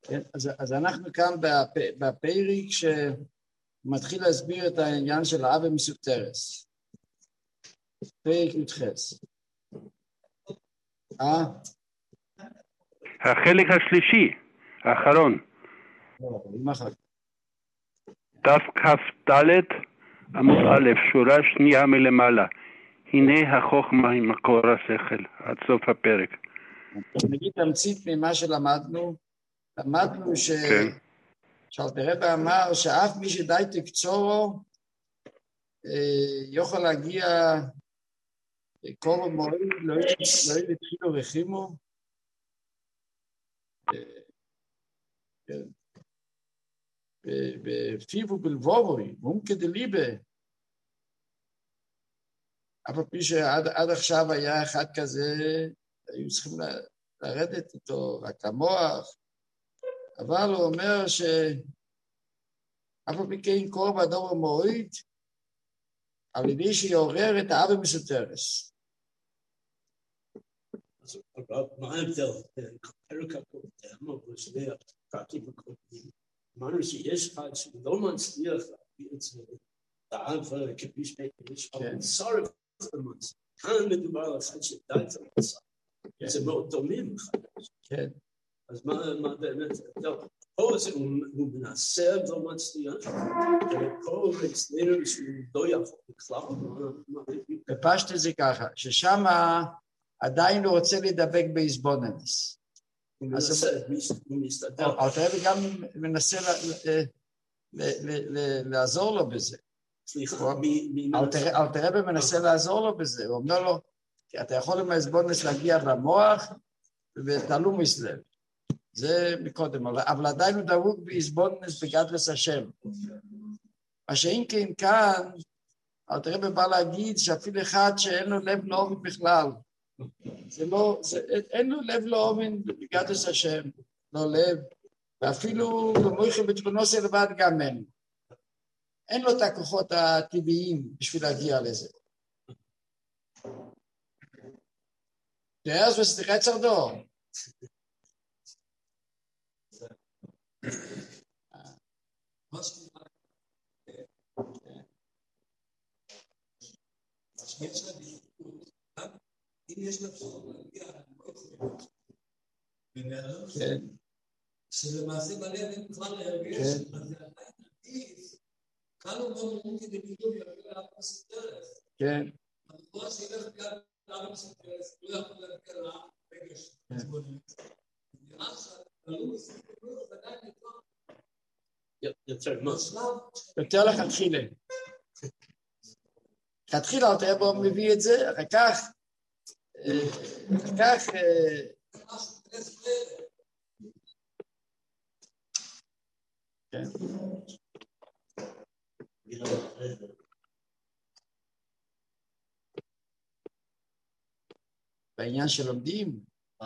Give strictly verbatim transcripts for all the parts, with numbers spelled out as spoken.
כן, אז, אז אנחנו כאן בפ, בפרק שמתחיל להסביר את העניין של האב המסותרס. פרק י"ח. אה? החלק השלישי, האחרון. לא, עם אחר. דף כ"ד עמוד א', שורה שנייה מלמעלה. הנה החוכמה היא מקור השכל, עד סוף הפרק. נגיד תמצית ממה שלמדנו, למדנו ש... כן. שאלתר רבי אמר שאף מי שדי תקצורו יוכל להגיע קורא מועיל, לא יתחילו רחימו. בפיו ובלבובוי, מומקה דליבה. אף על פי שעד עכשיו היה אחד כזה, היו צריכים לרדת איתו רק למוח, אבל הוא אומר שאף על פי כן קורא באדום המועיל, על ידי שיעורר את האב המסותרס. אז מה ההבדל? פרק הקודם, אבל שני הפרקים הקודמים, אמרנו שיש אחד שלא מצליח להביא את זה, האב כביש מקדש, אבל שרף למעשה. כאן מדובר על אחד שדי את המצב. זה מאוד דומים מחדש. כן. אז מה באמת? פה הוא מנסה ולא מצליח, ופה אצלנו שהוא לא יכול בכלל. בפשט זה ככה, ששם עדיין הוא רוצה לדבק בעזבוננס. הוא מנסה, הוא מסתדר. אלתר רבי גם מנסה לעזור לו בזה. סליחה, אלתר רבי מנסה לעזור לו בזה, הוא אומר לו, אתה יכול עם העזבוננס להגיע במוח, ותעלו מסלב. זה מקודם, אבל עדיין הוא דבוק בעזבוננס בגדלס השם. מה שאם כן כאן, אלתר רבי בא להגיד שאפילו אחד שאין לו לב לעומד בכלל, זה לא, זה, אין לו לב לעומד בגדלס השם, לא לב, ואפילו במויכה בתבונוסי לבד גם אין. אין לו את הכוחות הטבעיים בשביל להגיע לזה. אז וסליחה צרדו. אם יש לה פשוט להגיע, כן. שלמעשה בלב אין בכלל להרגיש, אז זה עדיין עדיף, כאן הוא לא מראים כדי בדיוק להגיע לאב המסותרס. כן. אבל שילך כאן לאב המסותרס, לא יכול להגיע לאב רגש. נראה שהתלו מסתכלות עדיין יותר משלב. יותר לכתחילה. לכתחילה אלתר רבי מביא את זה, אחר כך, אחר כך, כן. בעניין שלומדים,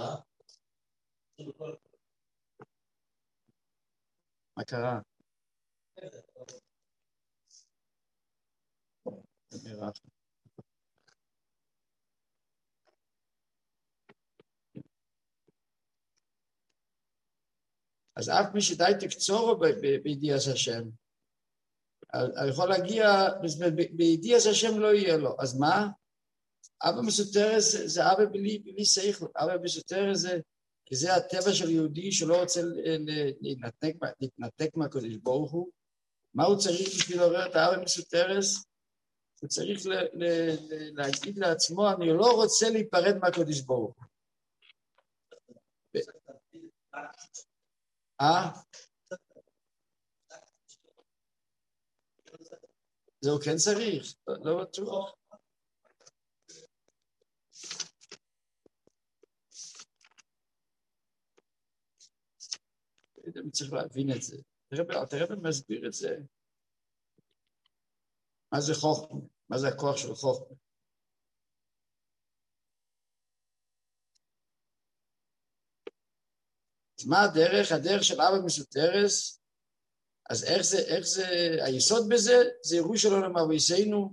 מה קרה? אז אף מי שדי תקצורו בידיעת השם, יכול להגיע, בידיעת השם לא יהיה לו, אז מה? אבא מסותרס זה אבא בלי, בלי שכל, אבא מסותרס זה, כי זה הטבע של יהודי שלא רוצה להתנתק, להתנתק מהקדוש ברוך הוא. מה הוא צריך בשביל לעורר את האבא מסותרס? הוא צריך ל, ל, ל, להגיד לעצמו, אני לא רוצה להיפרד מהקדוש ברוך הוא. אה? זהו כן צריך, לא בטוח. אני צריך להבין את זה. אלתר רבי מסביר את זה. מה זה חוכמה? מה זה הכוח של חוכמה? אז מה הדרך? הדרך של אבא מסותרס, אז איך זה, איך זה, היסוד בזה, זה ירוש שלו למרביסנו,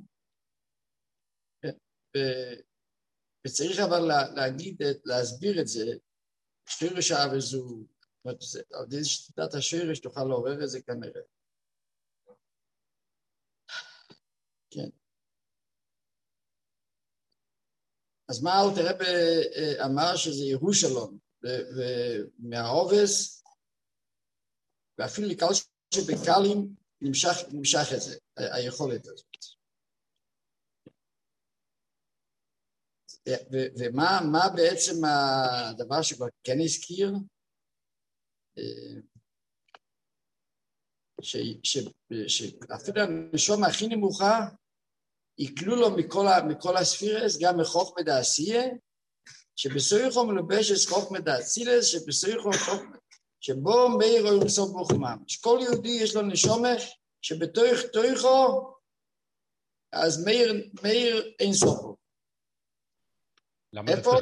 וצריך אבל להגיד, להסביר את זה, שתירש האב זו, על ידי שיטת השרש תוכל לעורר את זה כנראה. כן. אז מה אל תראה אמר שזה ירושלום, ומהעובס, ואפילו לקל שבקלים נמשך, נמשך את זה, היכולת הזאת. ומה מה בעצם הדבר שכבר כן הזכיר? שאפילו הנשום הכי נמוכה, יקלו לו מכל, מכל הספירס, גם מחוכמה דעשייה, שבסויכו מלובש את חוכמה דאצילס, שבסויכו שבו מאיר או ירסוף בוחמם. שכל יהודי יש לו נשומה, שבתוך תוכו, אז מאיר, מאיר אין סופו. איפה?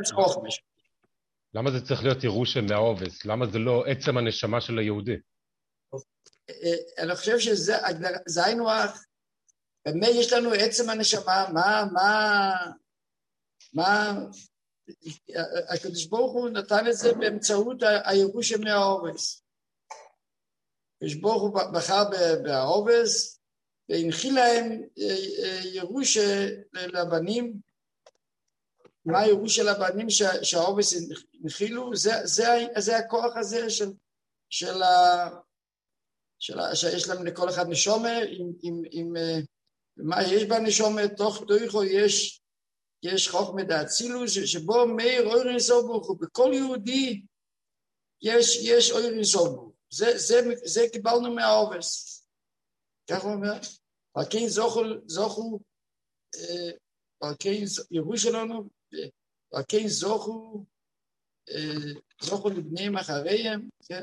למה זה צריך להיות ירושה מהעובס? למה זה לא עצם הנשמה של היהודי? אני חושב שזה היינו אך, באמת יש לנו עצם הנשמה, מה, מה, מה, הקדוש ברוך הוא נתן את זה באמצעות הירושה מהעובס. הקדוש ברוך הוא בחר בעובס, והנחיל להם ירושה לבנים, מה הירושה לבנים שהעובס הנחילו, זה, זה, זה הכוח הזה של, של ה... שיש להם לכל אחד נשומה, עם, עם, עם, מה יש בנשומה, תוך תוכו יש, יש חוכמה דאצילוס, שבו מאיר אור אינסוף ברוך הוא, בכל יהודי יש, יש אור אינסוף ברוך הוא, זה, זה, זה קיבלנו מהעובס, כך הוא אומר, על כן זוכו, זוכו, על כן ירושה לנו, על כן זוכו, זוכו לבניהם אחריהם, כן,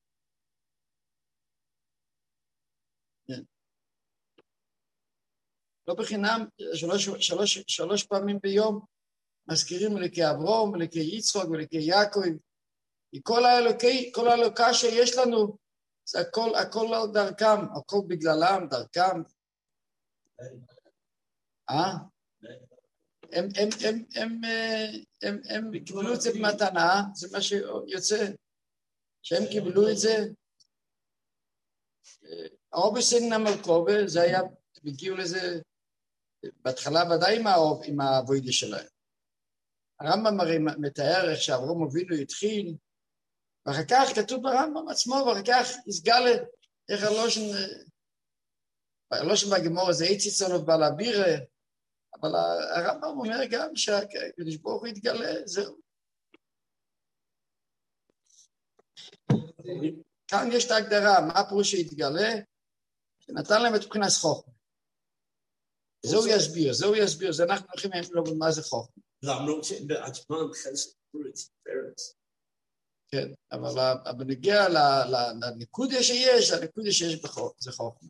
לא בחינם, שלוש, שלוש, שלוש פעמים ביום מזכירים אלוקי אברהם, אלוקי יצחק, אלוקי יעקב, כל האלוקי, כל האלוקה שיש לנו, זה הכל, הכל על דרכם, הכל בגללם, דרכם. אה? הם, הם, הם, הם, הם, הם קיבלו את זה במתנה, זה מה שיוצא, שהם קיבלו את זה. האובסין המלכובה, זה היה, הגיעו לזה, בהתחלה ודאי עם, עם העבודה שלהם. הרמב"ם הרי מתאר איך שאברהם אבינו התחיל, ואחר כך כתוב ברמב"ם עצמו, ואחר כך הסגל איך הלושן, הלושן בגמור הזה, איציצון ובעל הבירה, אבל הרמב"ם אומר גם שהקדוש ברוך הוא יתגלה, זהו. כאן יש את ההגדרה, מה הפירוש שיתגלה? שנתן להם את מבחינת חוכמה. זהו יסביר, זהו יסביר, זה אנחנו הולכים לו במה זה חוכמה. למרות שבעצמם חסד פרץ, פרץ. כן, אבל בנגיע לנקודה שיש, הנקודה שיש בחוכמה, זה חוכמה.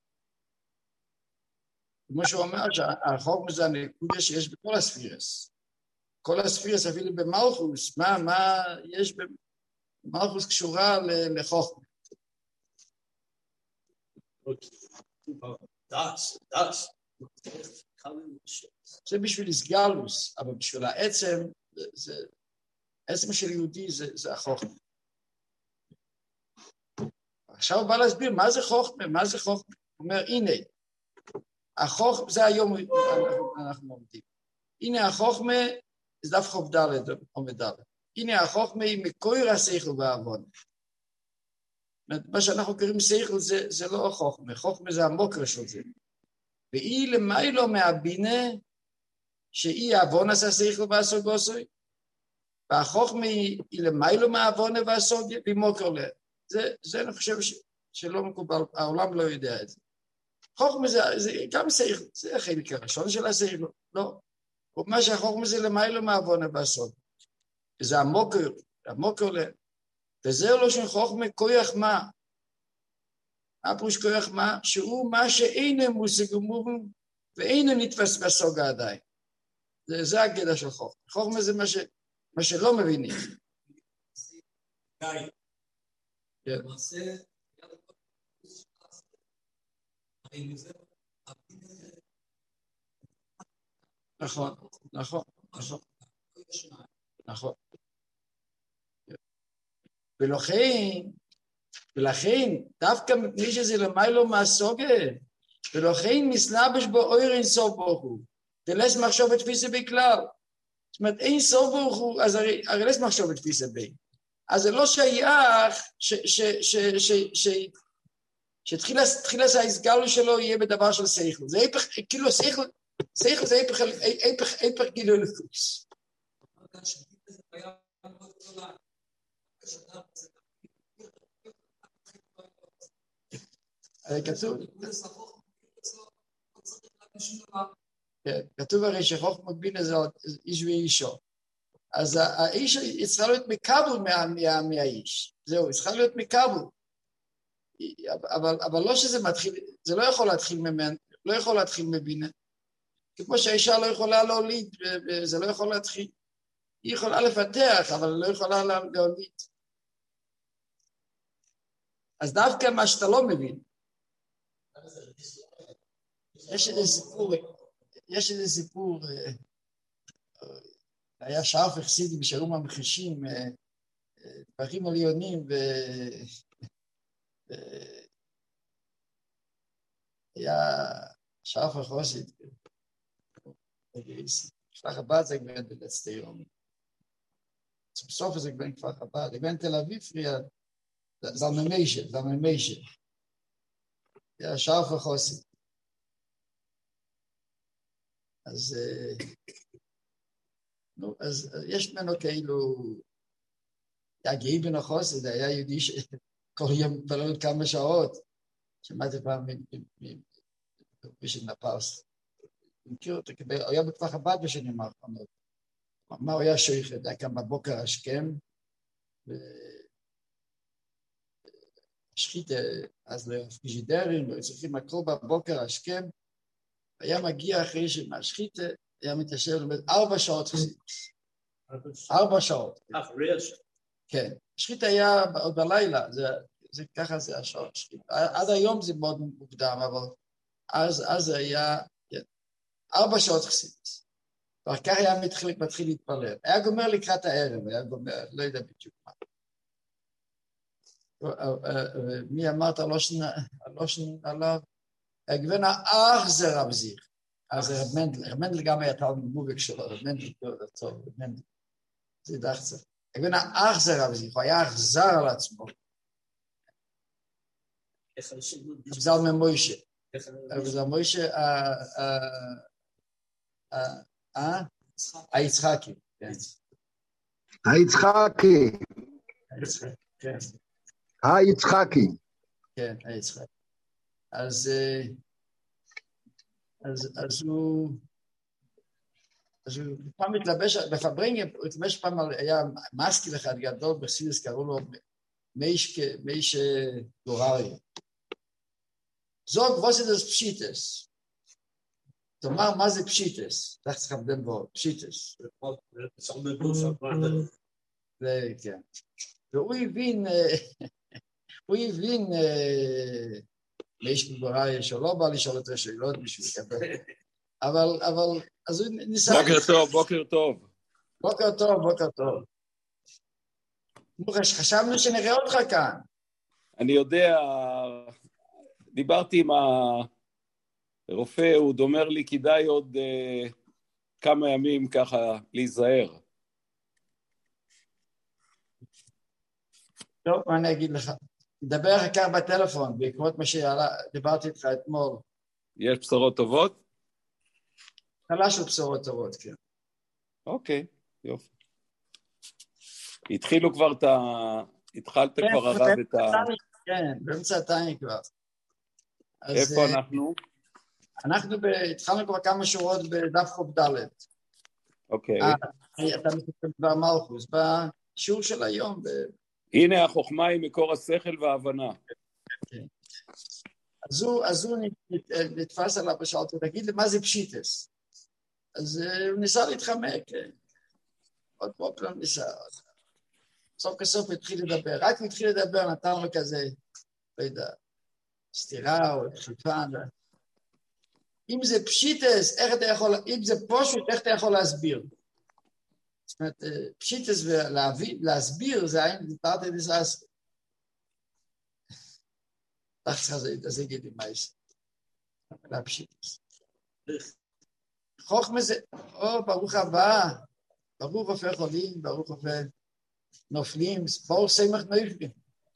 כמו שהוא אומר, שהחוכמה זה הנקודה שיש בכל הספירס. כל הספירס אפילו במלכוס, מה, מה יש במלכוס קשורה לחוכמה. דס, דס. זה בשביל הסגלוס, אבל בשביל העצם, זה, העצם של יהודי זה, זה החוכמה. עכשיו הוא בא להסביר מה זה חוכמה, מה זה חוכמה. הוא אומר, הנה, החוכמה, זה היום אנחנו, אנחנו לומדים. הנה החוכמה, זה דף חוב ד' או מד'. הנה החוכמה היא מקויר השכל והעוון. מה שאנחנו קוראים שכל זה, זה לא החוכמה, חוכמה זה המוקר של זה. והיא למיילו מהבינה, שהיא העוון עשה שכל והסוגוסוי, והחוכמה היא, היא למיילו מהעוון והסוגיה, והיא מוקר לה. זה, זה אני חושב ש, שלא מקובל, העולם לא יודע את זה. חוכמה זה, זה גם שכל, זה החלק הראשון של השכל, לא. ומה שהחוכמה זה למיילו מהעוון והסוגיה. וזה המוקר, המוקר לה. וזה לא של חוכמה כוח מה. הפירוש כוח מה? שהוא מה שאינו מושג ומובן, ואינו נתפס בסוגה עדיין. זה, זה הגדע של חוכמה. חוכמה זה מה, ש, מה שלא מבינים. כן. נכון, נכון, נכון. נכון. ולכן, ולכן, דווקא מפני שזה למיילו מהסוגה, ולכן מסלבש בו אויר אין סוף ברוך הוא, דלס מחשוב את תפיסה בכלל. זאת אומרת, אין סוף ברוך הוא, אז הרי, הרי לס מחשוב את תפיסה בי. אז זה לא שייך ש, ש, ש, ש, ש, שתחילה ההסגלו שלו יהיה בדבר של שכל. זה היפך, כאילו שכל, שכל זה היפך, היפך, היפך גילוי אלוקות. כתוב, כתוב הרי שחוכמה בינה זה איש ואישו. אז האיש צריכה להיות מקבל מהאיש. זהו, צריכה להיות מקבל. אבל, אבל לא שזה מתחיל, זה לא יכול להתחיל ממנו, לא יכול להתחיל מבינה. כמו שהאישה לא יכולה להוליד, זה לא יכול להתחיל. היא יכולה לפתח, אבל לא יכולה להוליד. אז דווקא מה שאתה לא מבין, יש איזה סיפור, יש איזה סיפור, היה שאף החסידים שהיו ממחישים דברים עליונים, היה שאף החסיד, כפר חב"ד זה גבין בלצתי יום, בסוף זה גבין כפר חב"ד, גבין תל אביב פריע, זה הממיישת, זה הממיישת, היה שאף החסיד. אז, נו, אז יש ממנו כאילו, היה גאי בן החסיד, היה יהודי שכל יום פלל כמה שעות, שמעתי פעם מישהו נפרס, מכיר אותו, היה בכפר חב"ד בשנים האחרונות, מה הוא היה שייך, היה כאן בבוקר השכם, ושחית, אז לפגידרים, היו צריכים לקרוא בבוקר השכם, היה מגיע אחרי שמהשחית, היה מתיישב לומד ארבע שעות חסידות. ארבע שעות. כן. השחית היה עוד בלילה, זה, זה, ככה זה השעות. עד היום זה מאוד מוקדם, אבל אז, אז היה, כן, ארבע שעות חסידות. ואחר כך היה מתחיל, מתחיל להתפלל. היה גומר לקראת הערב, היה גומר, לא יודע בדיוק מה. מי אמרת לא שנה עליו? הגוון האח זה רב זיר. אז רב מנדל, רב מנדל גם היה תלמיד מובק שלו, רב מנדל טוב, רב מנדל. זה דחצה. הגוון האח זה רב זיר, הוא היה אכזר על עצמו. אכזר ממוישה. אכזר ממוישה, אה? היצחקי. היצחקי. כן. היצחקי. כן, היצחקי. אז, אז, אז הוא, אז הוא פעם מתלבש, בפברינגה, הוא התלבש פעם, היה מסקיל אחד גדול בחסידות, קראו לו מייש דוררי. זוג, ווס זה פשיטס? תאמר, מה זה פשיטס? אתה צריך לבדל בו, פשיטס. זה, כן. והוא הבין, הוא הבין, מייש דוררי, שלא בא לשאול את השאלות בשביל לקבל. אבל, אבל, אז הוא ניסה... בוקר טוב, בוקר טוב. בוקר טוב, בוקר טוב. חשבנו שנראה אותך כאן. אני יודע, דיברתי עם הרופא, הוא אומר לי, כדאי עוד uh, כמה ימים ככה להיזהר. טוב, מה אני אגיד לך? נדבר אחר כך בטלפון, בעקבות מה שדיברתי איתך אתמול. יש בשורות טובות? התחלה של בשורות טובות, כן. אוקיי, יופי. התחילו כבר את ה... התחלת כן, כבר הרב את ה... כן, באמצע התניא כבר. איפה אז, אנחנו? אנחנו ב... התחלנו כבר כמה שורות בדף חוב ד'. אוקיי. אה, אתה מסתכל במלכוס, בשיעור של היום. ב... הנה החוכמה היא מקור השכל וההבנה. כן. אז הוא, אז הוא נתפס עליו ושאלתי, תגיד לי, מה זה פשיטס? אז הוא ניסה להתחמק, עוד פרופלם ניסה. סוף כסוף התחיל לדבר, רק הוא התחיל לדבר, נתן לו כזה, לא יודע, סתירה או דחיפה. אם זה פשיטס, איך אתה יכול, אם זה פשוט, איך אתה יכול להסביר? זאת אומרת, פשיטס ולהסביר זה אין תרתי דסתרי. תחת זה יגיד לי מה יש. להפשיטס. חוכמה זה, או ברוך הבא, ברוך רופא חולים, ברוך רופא נופלים, ברוך סמך נופלים.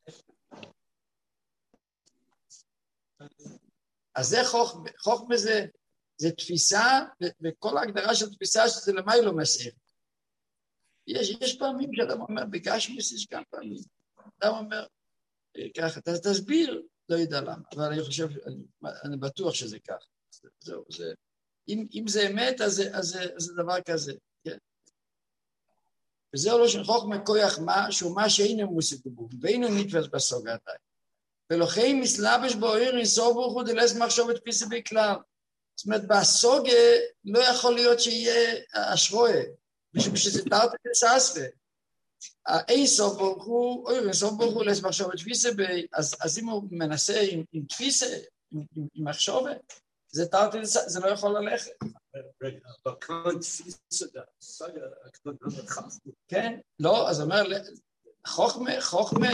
אז זה חוכמה, חוכמה זה, זה תפיסה, וכל ההגדרה של תפיסה שזה למה היא לא מסעיר. יש, יש פעמים שאדם אומר, בגשמיס יש כמה פעמים. אדם אומר, ככה, תסביר, לא יודע למה, אבל אני חושב, אני, אני בטוח שזה ככה. זהו, זה, אם, אם זה אמת, אז, אז, אז זה דבר כזה, כן. וזהו לא של חוכמה כוח מה, שהוא מה שאינו מושג בו, ואינו נתפס בסוג עדיין. ולכן מסלבש בו עיר אינסור ברוך הוא דלס מחשוב את פיסי בכלל. זאת אומרת, בסוג לא יכול להיות שיהיה אשרוה, משום שזה תרתי דסתרי. האינסור ברוך הוא, עיר אינסור ברוך הוא דלס מחשוב את פיסי, אז, אז אם הוא מנסה עם, עם תפיסה, עם, עם, עם מחשוב, זה תרתי דסתרי, זה לא יכול ללכת. רגע, אבל כאן תפיסה דסתרי, כן, לא, אז אומר, חוכמה, חוכמה,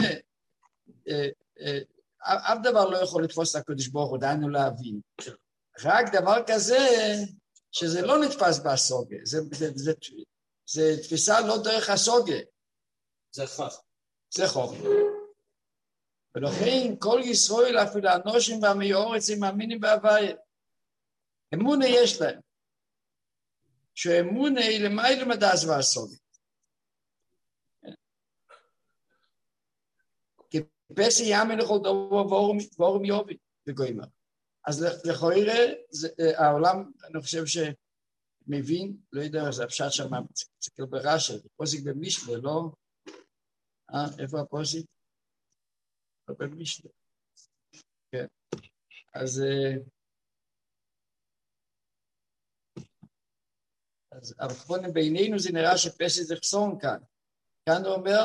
אף דבר לא יכול לתפוס את הקדוש ברוך הוא, דיינו להבין. רק דבר כזה, שזה לא נתפס בסוגה, זה, זה, זה, זה תפיסה לא דרך הסוגה. זה חוכמה. זה חוכמה. ולכן כל ישראל, אפילו האנושים והמיורצים, מאמינים בהוויה. אמונה יש להם. שאמונה היא למעלה מדעס והסוגה. פסי יאמין לכל דבר ואורם יובי וגוימה. אז לכאורה, העולם, אני חושב שמבין, לא יודע, זה הפשט שם, תסתכל ברש"י, פוסיק במשנה, לא? אה, איפה הפוסיק? לא במשנה. כן. אז, אז אבל בינינו זה נראה שפסי זה חסון כאן. כאן הוא אומר,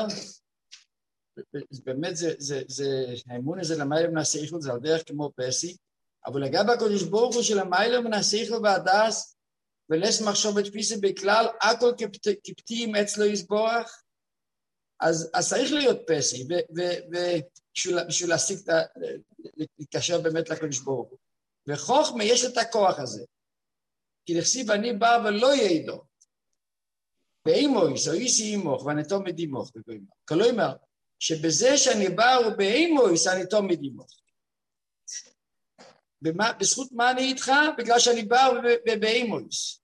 באמת זה, זה, זה, האמון הזה למעלה מן השכל, זה על דרך כמו פסי, אבל לגבי הקדוש ברוך הוא של המעלה מן השכל והדס, ולס מחשוב בתפיסה בכלל, הכל כפתים אצלו יסבורך, אז, אז צריך להיות פסי, ובשביל להשיג, להתקשר באמת לקדוש ברוך הוא. וחוכמה יש את הכוח הזה, כי לכסיב אני בא ולא יעידו, באימויס או איסי אימוך, ואנתו מדימוך, כלומר, שבזה שאני בא ובאימויס אני תומד עמוך. בזכות מה אני איתך? בגלל שאני בא ובאימויס.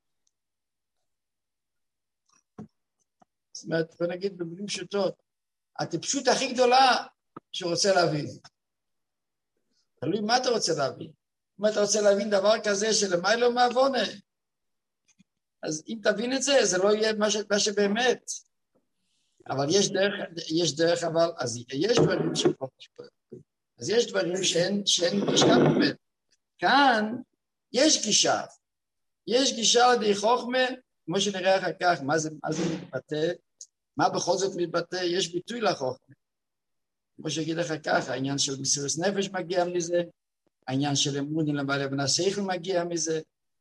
זאת אומרת, בוא נגיד במילים פשוטות, הטיפשות הכי גדולה שרוצה להבין. תלוי מה אתה רוצה להבין. אם אתה רוצה להבין דבר כזה שלמה לא מעוונה, אז אם תבין את זה, זה לא יהיה מה, ש... מה שבאמת. אבל יש דרך, יש דרך, אבל, אז יש דברים ש... אז יש דברים שאין, שאין גישה באמת. כאן יש גישה. יש גישה על די חוכמה, כמו שנראה אחר כך, מה זה, מה זה מתבטא, מה בכל זאת מתבטא, יש ביטוי לחוכמה. כמו שיגיד אחר כך, העניין של מסירות נפש מגיע מזה, העניין של אמון למעלה מן השכל מגיע מזה.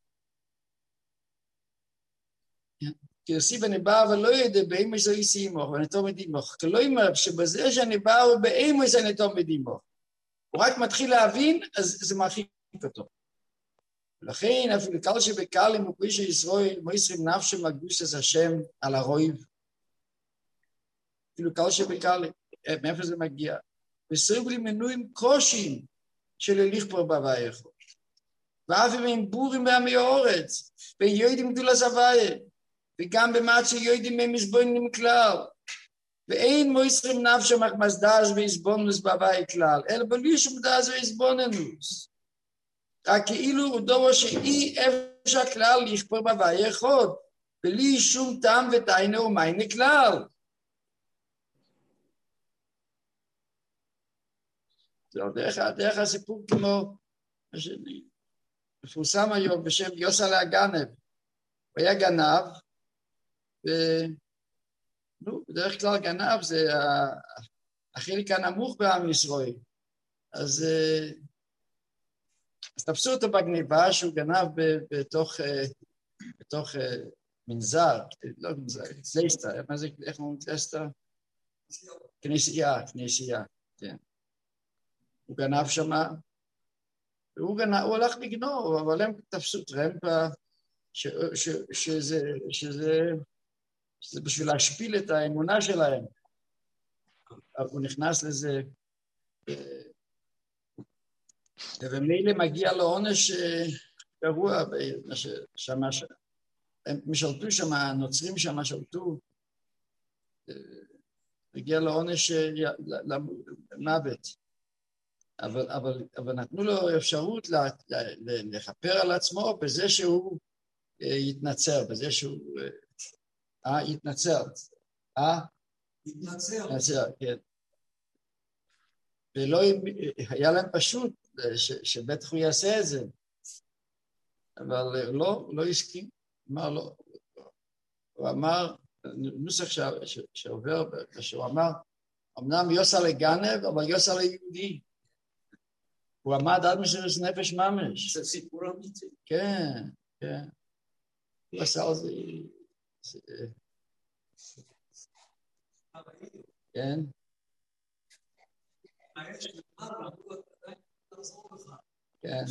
כי יוסיף אני בא ולא יודע באימוס או איסי עמוך, ואני תומד עמוך. כלומר, שבזה שאני בא ובאימוס אני תומד עמוך. הוא רק מתחיל להבין, אז זה מרחיק אותו. ולכן, אפילו קל שבקל עם מוקוי של ישראל, מויסרים נפשם מקדוש את השם על הרויב. אפילו קל שבקל, מאיפה זה מגיע? וסריב לי מנויים קושים של הליך פה בהוויה יכול. ואף אם הם בורים בעמי האורץ, בין יוידים גדול הזוויה, וגם במעט שיוידים הם מסבונים כלל, ואין מויסרים נפשם אך מסדז ויסבונוס בהוויה כלל, אלא בלי שום דז ויסבוננוס. רק כאילו הוא דובר שאי אפשר כלל לכפור בהוויה יכול, בלי שום טעם ותיינה ומיינה כלל. זהו, דרך, דרך הסיפור כמו, מפורסם היום בשם יוסלה הגנב, הוא היה גנב, ונו, בדרך כלל גנב זה החלק הנמוך בעם ישראל, אז, אז תפסו אותו בגניבה שהוא גנב בתוך, בתוך מנזר, לא מנזר, זייסטה, מה זה, איך אומרים זייסטה? כנסייה, כנסייה, כן. הוא גנב שמה, והוא גנב, הוא הלך לגנוב, אבל הם תפסו טרמפה, ש, ש, שזה, שזה, שזה בשביל להשפיל את האמונה שלהם. הוא נכנס לזה, ומילא מגיע לו עונש גרוע, שמה, הם משלטו שם, הנוצרים שם שלטו, מגיע לו עונש למוות. אבל, אבל, אבל נתנו לו אפשרות לכפר על עצמו בזה שהוא יתנצר, בזה שהוא אה, יתנצר. אה? יתנצר. יתנצר, כן. ולא היה להם פשוט ש, שבטח הוא יעשה את זה. אבל לא, לא הסכים. אמר לו, הוא אמר, נוסח ש, ש, שעובר, שהוא אמר, אמנם יוסה לגנב, אבל יוסה ליהודי. הוא עמד עד מסירות נפש ממש. זה סיפור אמיתי. כן, כן. הוא עשה על זה... כן. כן.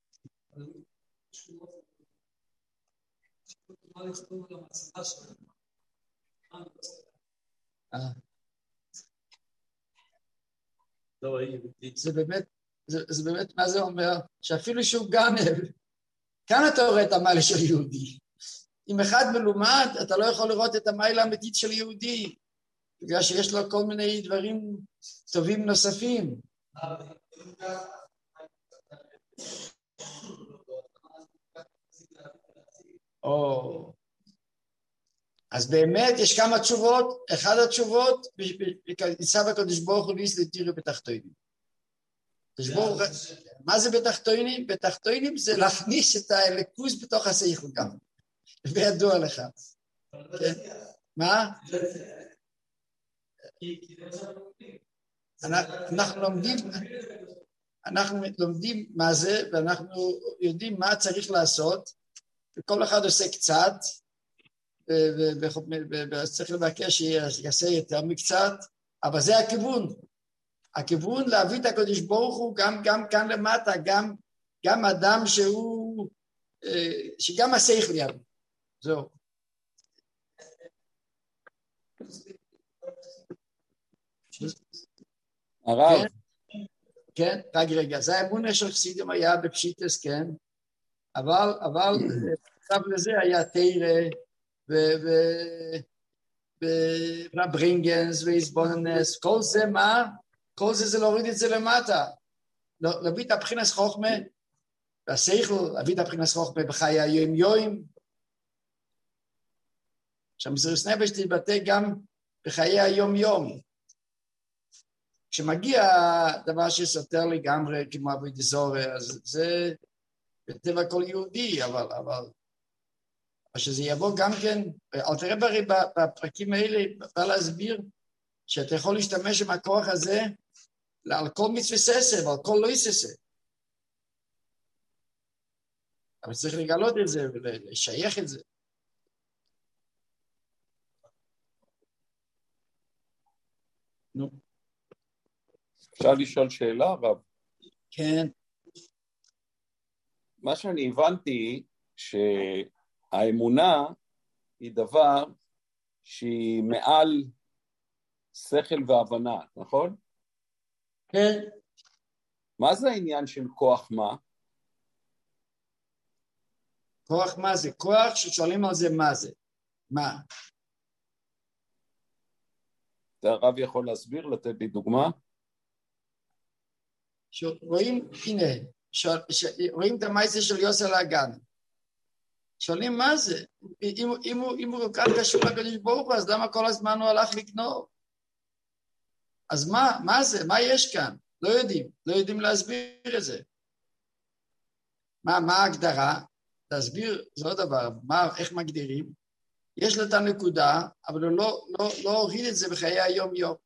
זה באמת, זה באמת, מה זה אומר? שאפילו שהוא גנב, כאן אתה רואה את המיילה של יהודי. אם אחד מלומד, אתה לא יכול לראות את המיילה האמיתית של יהודי, בגלל שיש לו כל מיני דברים טובים נוספים. או... אז באמת יש כמה תשובות, אחד התשובות, ניסה בקדוש ברוך הוא ליס לתירו בתחתונים. מה זה בתחתונים? בתחתונים זה להכניס את האלוקות בתוך השכל גם. וידוע לך. מה? אנחנו לומדים, אנחנו לומדים מה זה, ואנחנו יודעים מה צריך לעשות, וכל אחד עושה קצת, וצריך לבקש שיעשה יותר מקצת, אבל זה הכיוון. הכיוון להביא את הקדוש ברוך הוא גם, גם כאן למטה, גם, גם אדם שהוא, שגם השכל יביא. זהו. הרב. כן, כן, רק רגע, זה האמונה של חסידים היה בפשיטס, כן, אבל, אבל, עכשיו לזה היה תירה, וברינגנס, ואיסבוננס, כל זה מה? כל זה זה להוריד את זה למטה, להביא את הבחינס חוכמה, והשכל, להביא את הבחינס חוכמה בחיי היום יום, שהמסירות נפש תתבטא גם בחיי היום יום. כשמגיע דבר שסותר לגמרי כמו עבודת זרה, אז זה בטבע כל יהודי, אבל, אבל, שזה יבוא גם כן, אל תראה ברי בפרקים האלה, בא להסביר שאתה יכול להשתמש עם הכוח הזה על כל מצווה ססה ועל כל לא יססה. אבל צריך לגלות את זה ולשייך את זה. נו. אפשר לשאול שאלה, רב? כן. מה שאני הבנתי, שהאמונה היא דבר שהיא מעל שכל והבנה, נכון? כן. מה זה העניין של כוח מה? כוח מה זה? כוח ששואלים על זה מה זה. מה? הרב יכול להסביר, לתת לי דוגמה? שרואים, הנה, שואל, ש... רואים את המייסה של יוסף לאגן. שואלים מה זה? אם, אם, הוא, אם הוא כאן קשור לקדוש ברוך הוא, אז למה כל הזמן הוא הלך לקנות? אז מה, מה זה? מה יש כאן? לא יודעים, לא יודעים להסביר את זה. מה, מה ההגדרה? להסביר, זה עוד דבר, מה, איך מגדירים? יש לו את הנקודה, אבל הוא לא, לא, לא הוריד את זה בחיי היום יום.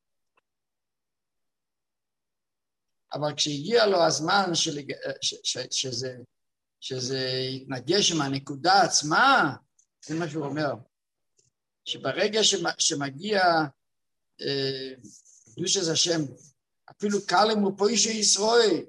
אבל כשהגיע לו הזמן של, ש, ש, שזה, שזה יתנגש עם הנקודה עצמה, זה מה שהוא אומר, שברגע שמגיע קדוש השם, אפילו קלם ופוישי ישראל,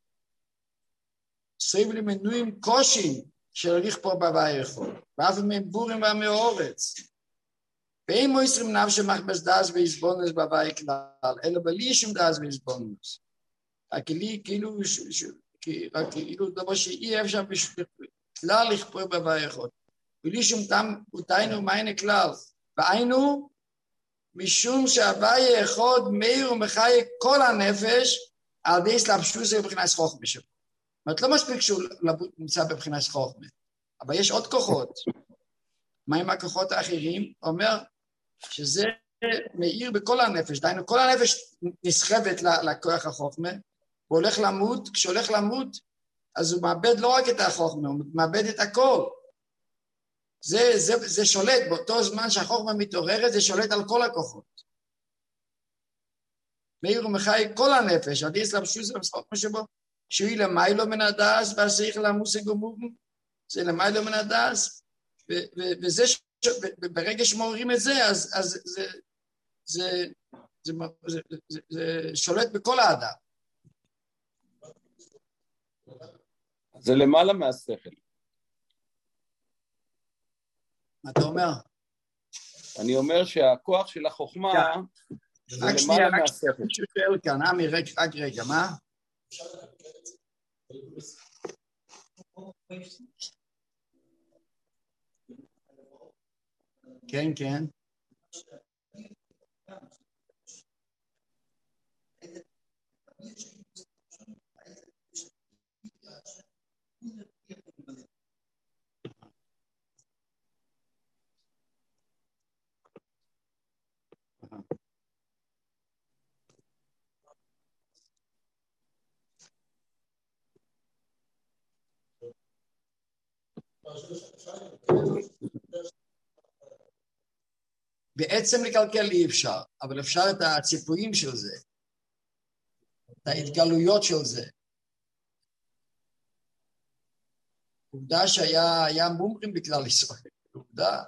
סביב למנויים קושי של הליך פה בבית יכול, ואף הם בורים והמאורץ, ואין מויסרים נפש מחבס דאז ויסבונס בבית כלל, אלא בלי שום דאז ויסבונס. רק כאילו, רק כאילו דבר שאי אפשר כלל לכפור בבית יכול. בלי שום טעם ותיינו מיינה כלל, והיינו משום שהבית יכול מאיר ומחי כל הנפש, על די סלבשו זה בבחינת חוכמה שבו. זאת אומרת, לא מספיק שהוא נמצא בבחינת חוכמה, אבל יש עוד כוחות. מה עם הכוחות האחרים? הוא אומר שזה מאיר בכל הנפש, דיינו, כל הנפש נסחבת לכוח החוכמה, הוא הולך למות, כשהולך למות, אז הוא מאבד לא רק את החוכמה, הוא מאבד את הכל. זה, זה, זה שולט, באותו זמן שהחוכמה מתעוררת, זה שולט על כל הכוחות. מאיר ומחי כל הנפש, עדי סלבשו זה חוכמה שבו, שהוא למיילו מן הדס, והשיח למושג ומובן, זה למיילו מן הדס, וזה, ברגע שמעוררים את זה, אז, אז זה, זה, זה, זה, זה, זה שולט בכל האדם. זה למעלה מהשכל. מה אתה אומר? אני אומר שהכוח של החוכמה זה למעלה מהשכל. רק שואל כאן, עמי, רק רגע, מה? כן, כן. בעצם לקלקל אי אפשר, אבל אפשר את הציפויים של זה, את ההתגלויות של זה. עובדה שהיה היה מומרים בכלל ישראל, עובדה.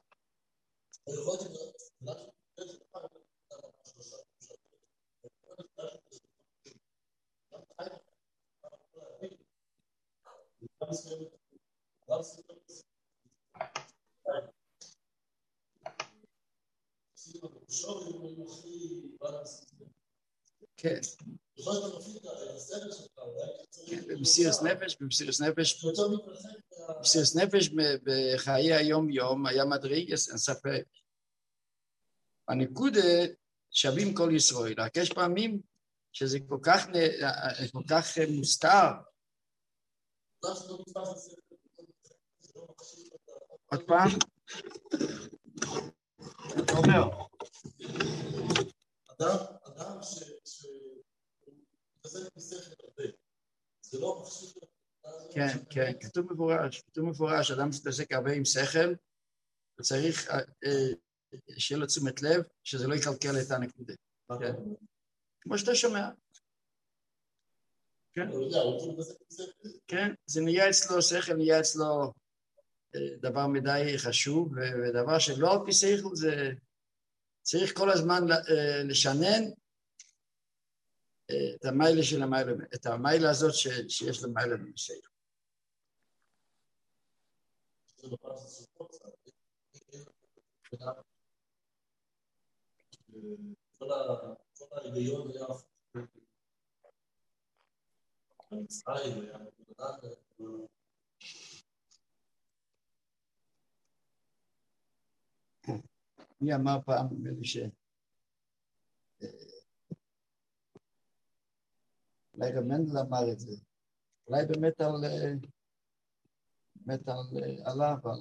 כן. במסירת נפש, במסירת נפש, במסירת נפש בחיי היום יום היה מדרגס, אין ספק. הנקודה שווים כל ישראל, רק יש פעמים שזה כל כך, כל כך מוסתר. עוד פעם? אתה אומר. אדם, אדם שכזה מסכת הרבה, זה לא מחשיב. כן, כן, כתוב מפורש, כתוב מפורש, אדם שתעסק הרבה עם שכל, וצריך שיהיה לו תשומת לב, שזה לא יקלקל את הנקודה. כמו שאתה שומע. כן, זה נהיה אצלו, שכל נהיה אצלו דבר מדי חשוב, ודבר שלא על פי שכל זה צריך כל הזמן לשנן את המיילה של המיילה, את המיילה הזאת שיש למיילה במשך. כל ההיגיון היה המצרים, היה מי אמר פעם, נדמה לי ש... אולי גם מנדל אמר את זה, אולי באמת על... באמת על... עליו, על...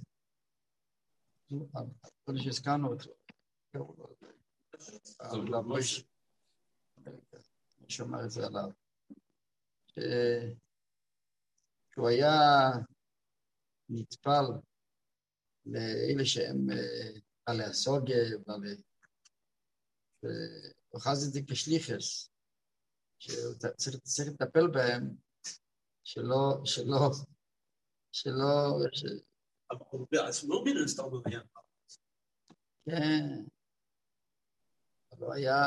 על כל שהזכרנו אותו. על המויש. מי שאומר את זה עליו. שהוא היה נטפל לאלה שהם... בעלי הסוגה, בעלי... ואוחז את זה כשליחס, שצריך לטפל בהם, שלא, שלא, שלא, אבל הוא בעצמו מן הסתם היה. כן. אבל הוא היה...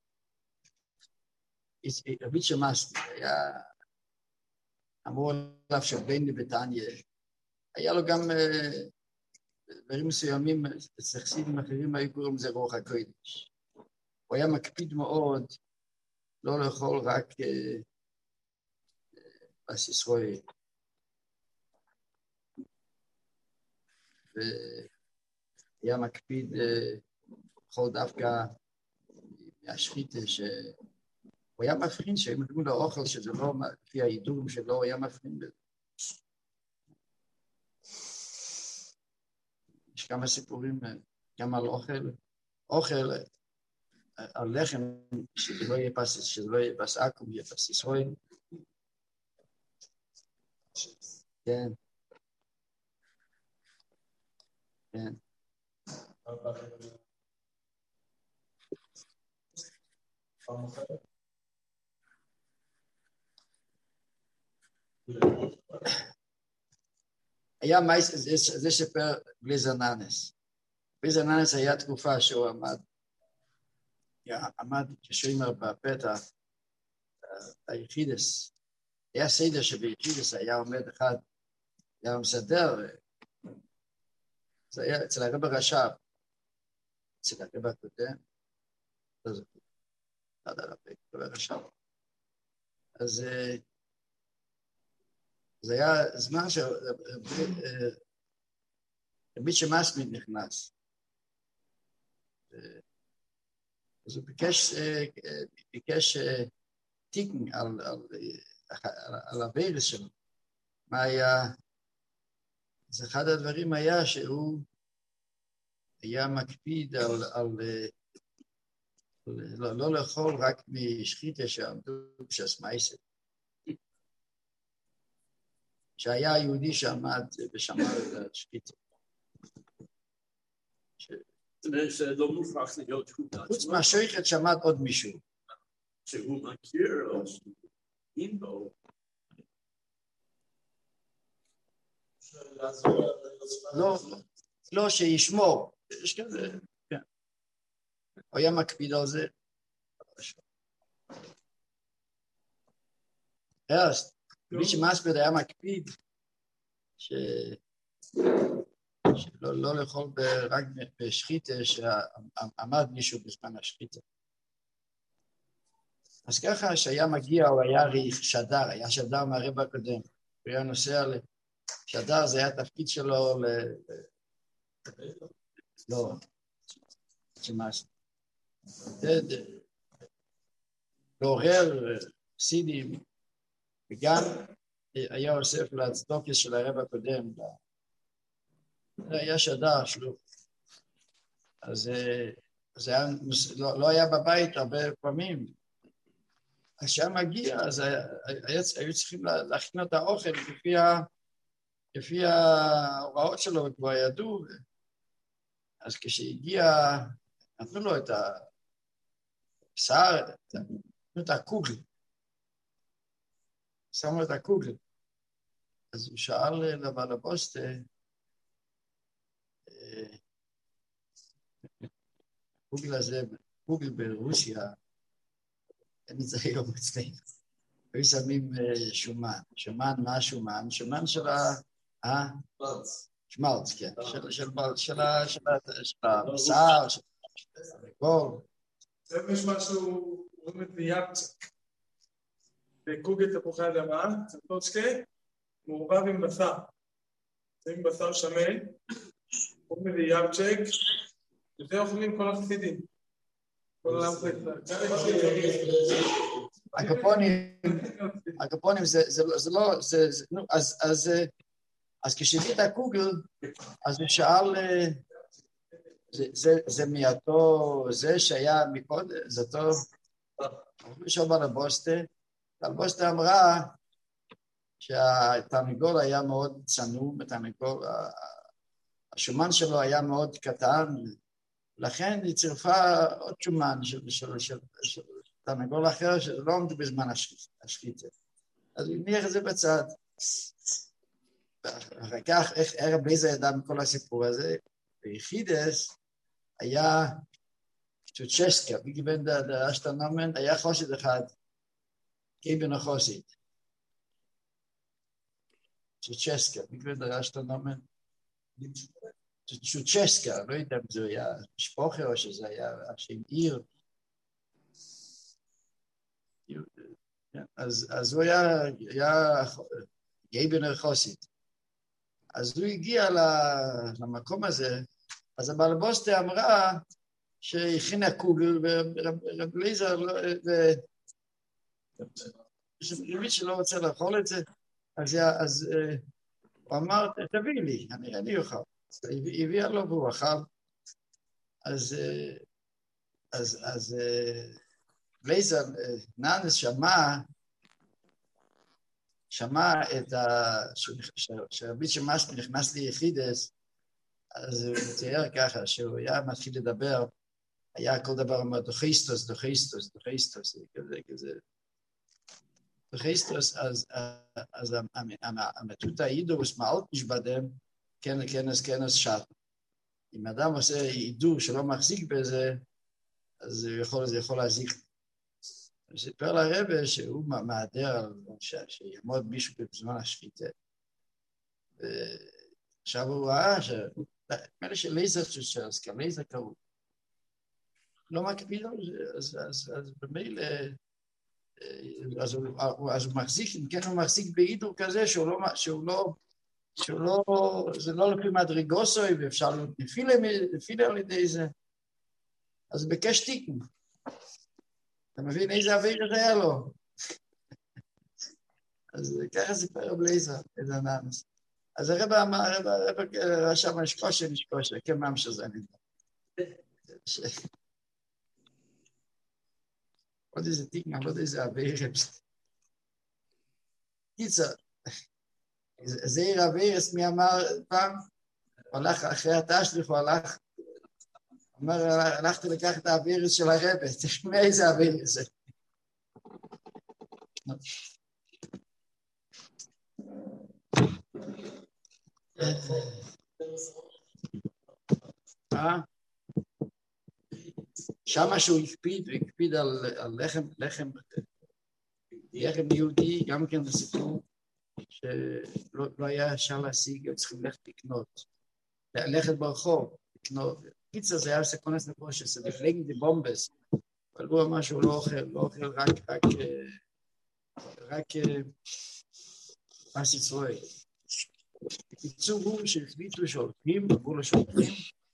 רבי שמאסקי היה... אמרו עליו שבני בתניא. היה לו גם דברים מסוימים, אצל חסידים אחרים היו קוראים לזה רוח הקודש. הוא היה מקפיד מאוד לא לאכול רק פס ישראל. והיה מקפיד לאכול דווקא מהשחיתה, שהוא היה מבחין שהם נתנו לו אוכל שזה לא לפי ההידורים שלו, הוא היה מבחין בזה. יש כמה סיפורים, גם על אוכל, אוכל, על לחם, שזה לא יהיה פס, שזה לא יהיה פס עכו"ם, יהיה פס ישראל. כן. כן. היה מייס, זה שפר בליזננס. בליזננס היה תקופה שהוא עמד, עמד כשאומר בפתח, היחידס, היה סדר שביחידס היה עומד אחד, היה מסדר, זה היה אצל הרב הרש"ב, אצל הרב הקודם, לא זוכר, לא יודע, הרב הרש"ב. אז זה היה זמן שרבי שמאסקי נכנס. אז הוא ביקש, ביקש תיקן על, על, על, על הווירס שלו. מה היה? אז אחד הדברים היה שהוא היה מקפיד על, על, על לא, לא לאכול רק משחיתה שעמדו בשסמייסת. שהיה יהודי שעמד ושמר את השחיתה. זה לא מוכרח להיות הוא בעצמו. חוץ מהשייכת שמעת עוד מישהו. שהוא מכיר או שאין בו. לא, לא שישמור. יש כזה, כן. הוא היה מקפיד על זה. אז, מי שמספיד היה מקפיד ש... שלא לא לאכול רק בשחיתה שעמד מישהו בזמן השחיתה. אז ככה שהיה מגיע, הוא היה שדר, היה שדר מהרב הקודם. הוא היה נוסע לשדר, זה היה תפקיד שלו ל... לא, שמאס. לעורר סידים, וגם היה אוסף לצדוקס של הרב הקודם. זה היה שדר שלו. אז זה היה, לא, לא היה בבית הרבה פעמים. אז כשהיה מגיע, אז היה, היו צריכים להכין את האוכל לפי, ה, לפי ההוראות שלו, וכבר ידעו. אז כשהגיע, נתנו לו את הבשר, נתנו את הקוגל. שמו את הקוגל. אז הוא שאל לבעל הבוסטה, קוגל הזה, קוגל ברוסיה, אין את זה היום אצלנו. היו שמים שומן. שומן, מה שומן? שומן של ה... שמלץ, כן. של הבשר, של המקור. זה יש משהו, רואים את יאפצק. בקוגל תפוחי אדמה, צפוצקה, מעורבב עם בשר. זה עם בשר שמן, רואים את יאפצק, וזה אוכלים כל החסידים. הקופונים, הקופונים זה לא, אז כשהביא את הקוגל, אז הוא שאל, זה מאותו, זה שהיה מקודם, זה טוב, הוא שאל על הבוסטה, והבוסטה אמרה שהתרנגול היה מאוד צנום, התרנגול, השומן שלו היה מאוד קטן, לכן היא צירפה עוד שומן של תרנגול אחר, שלא עומד בזמן השחיתה. אז היא הניח את זה בצד. אחר כך, איך הרב לייזר ידע מכל הסיפור הזה, ביחידס היה צ'וצ'סקה, בגבין דאשתנומן, היה חוסית אחד, גיבן החוסית. צ'וצ'סקה, בגבין דאשתנומן. צ'וצ'סקה, לא יודע אם זה היה משפחה או שזה היה שם עיר. אז, אז הוא היה, היה גיבן החוסית. אז הוא הגיע למקום הזה, אז הבעלבוסטה אמרה שהכינה קוגל, ורב לייזר, ורבית שלא רוצה לאכול את זה, אז, אז הוא אמר, תביא לי, אני, אני אוכל. היא הביאה לו והוא אכל. אז, אז, אז לייזר, נאנס שמע, שמע את ה... שהרבית שמאספי נכנס ליחידס, אז הוא מתאר ככה, שהוא היה מתחיל לדבר, היה כל דבר אומר, דוכיסטוס, דוכיסטוס, דוכיסטוס, כזה, כזה. דוכיסטוס, אז, אז המתות האידוס מעלות נשבדם, כן, כנס, כנס שט. אם אדם עושה אידור שלא מחזיק בזה, אז זה יכול, זה יכול להזיק. הוא סיפר לרבא שהוא מעדר על שיעמוד מישהו בזמן השחיטה. עכשיו הוא ראה ש... נראה שלייזר צ'וצ'רס, כי לייזר קראו. לא מקפיד על זה, אז, אז, אז במילא, אז הוא, אז הוא מחזיק, אם כן הוא מחזיק בעידור כזה שהוא לא, שהוא לא, שהוא לא, זה לא לפי מדרגוסוי, ואפשר נפילה על ידי זה. אז בקש תיקן. אתה מבין איזה אוויר זה היה לו? אז ככה סיפר רב לייזר, איזה נאנס. אז הרב אמר, הרב רשם נשקושה, נשקושה, כמם שזה נדע. עוד איזה תיקן, עוד איזה אוויר. קיצר, זעיר אווירס, מי אמר פעם? הוא הלך אחרי התשליך, הוא הלך, אומר, הלכתי לקחת את האווירס של הרב, תשמע איזה אווירס זה. שמה שהוא הקפיד, הוא הקפיד על לחם, לחם, לחם יהודי, גם כן לסיפור, שלא היה אפשר להשיג, הם צריכים ללכת לקנות, ללכת ברחוב, לקנות. קיצר זה היה סקונס נפושס, זה בפלגן די בומבס, אבל הוא אמר שהוא לא אוכל, לא אוכל רק, רק, רק, פס יצרוי. בקיצור הוא שהחליטו שהולכים, אמרו לו שהולכים,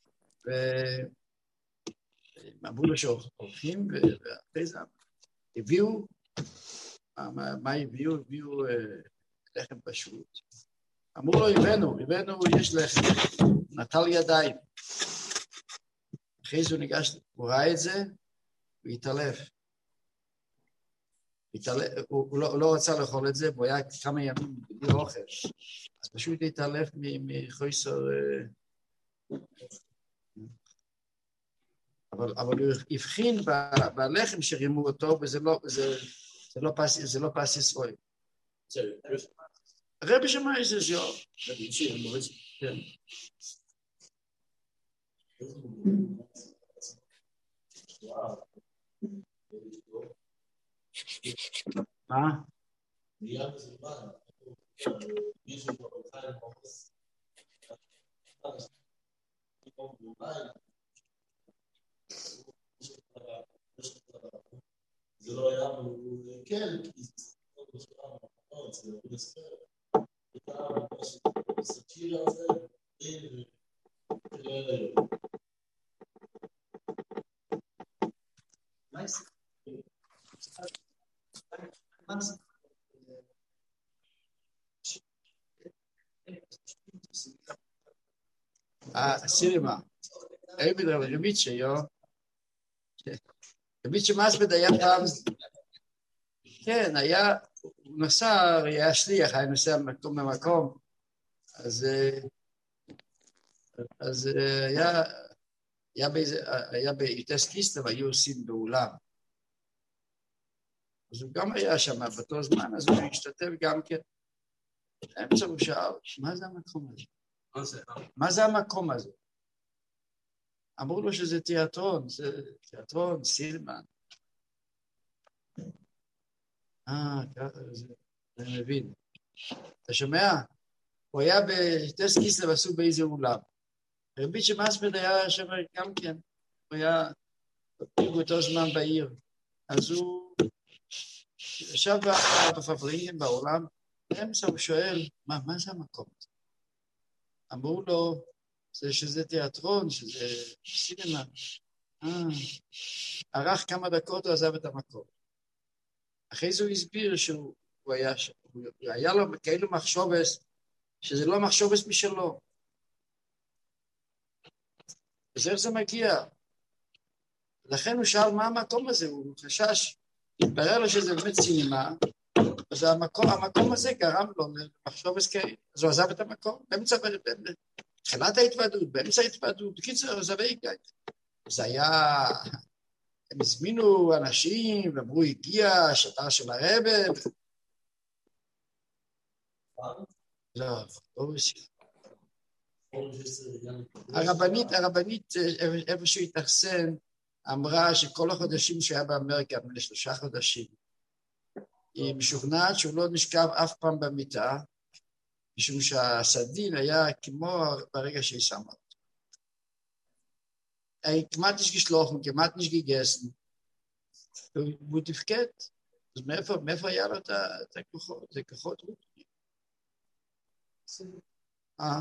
ואמרו לו שהולכים, ואחרי זה הביאו, מה הביאו? הביאו לחם פשוט. אמרו לו, הבאנו, הבאנו, יש לחם, נטל ידיים. אחרי זה הוא ניגש, הוא ראה את זה, הוא התעלף. התעלף הוא, הוא, לא, הוא לא רצה לאכול את זה, והוא היה כמה ימים בלי אוכל. אז פשוט התעלף מחויסר... אבל, אבל הוא הבחין ב, בלחם שרימו אותו, וזה לא, זה, זה לא פס, זה לא פס ישראל. הרבי שמע איזה ז'ור. כן. מה? זה לא היה, כן, כי זה לא בשבילה, זה לא בספר. הייתה סאטירה הזה, מה זה? מה זה? אה, סירימה. רבי רבית שיו, רבית שמאספד היה פעם, כן, היה, הוא נסע, היה שליח, היה נוסע ממקום למקום, אז, אז היה, היה באיזה, היה ביוטס קיסטב, היו עושים באולם. אז הוא גם היה שם באותו זמן, אז הוא השתתף גם כן. באמצע הוא שאל, מה זה המקום הזה? מה זה? מה זה המקום הזה? אמרו לו שזה תיאטרון, זה תיאטרון, סילמן. אה, ככה זה, אני מבין. אתה שומע? הוא היה בטס קיסלב, עשו באיזה אולם. רבי שמאספד היה שם גם כן, הוא היה באותו זמן בעיר. אז הוא ישב בפבלין בעולם, באמצע הוא שואל, מה, מה זה המקום הזה? אמרו לו, זה שזה תיאטרון, שזה סינמה. אה, ערך כמה דקות, הוא עזב את המקום. אחרי זה הוא הסביר שהוא היה, הוא היה לו כאלו מחשובס, שזה לא מחשובס משלו. אז איך זה מגיע? לכן הוא שאל מה המקום הזה, הוא חשש, התברר לו שזה באמת סינמה, אז המקום, המקום הזה גרם לו למחשובס כאלה, אז הוא עזב את המקום, באמצע, בתחילת ההתוועדות, באמצע ההתוועדות, בקיצור, עזב היגע. זה היה, הם הזמינו אנשים, ואמרו, הגיע, שטר של הרב, לא, לא בסדר. הרבנית, הרבנית, איפה שהוא התאכסן, אמרה שכל החודשים שהיה באמריקה, לשלושה חודשים, היא משוכנעת שהוא לא נשכב אף פעם במיטה, משום שהסדין היה כמו ברגע שהיא שמה אותו. היא כמעט נשגי שלוחם, כמעט נשגי גסן, והוא תפקד. אז מאיפה, מאיפה היה לו את הכוחות? זה כוחות רוחניים. אה?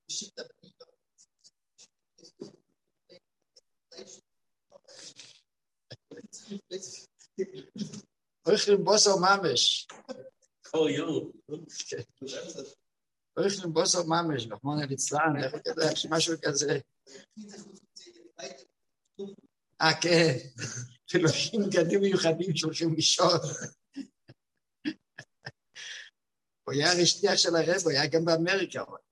הולך לבוסו ממש. כל יום. הולך לבוסו ממש, רחמנא ליצלן, איך כזה, משהו כזה. אה, כן. שלושים בגדים מיוחדים שהולכים לישון. הוא היה הרשתיח של הרב, הוא היה גם באמריקה.